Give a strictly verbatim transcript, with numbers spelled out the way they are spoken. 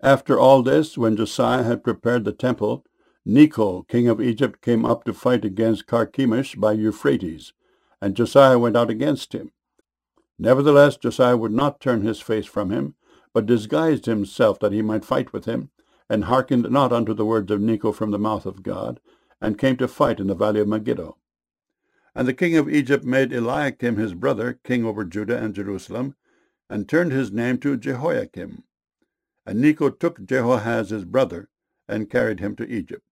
After all this, when Josiah had prepared the temple, Necho, king of Egypt, came up to fight against Carchemish by Euphrates, and Josiah went out against him. Nevertheless, Josiah would not turn his face from him, but disguised himself that he might fight with him, and hearkened not unto the words of Necho from the mouth of God, and came to fight in the valley of Megiddo. And the king of Egypt made Eliakim his brother king over Judah and Jerusalem, and turned his name to Jehoiakim. And Necho took Jehoahaz his brother, and carried him to Egypt.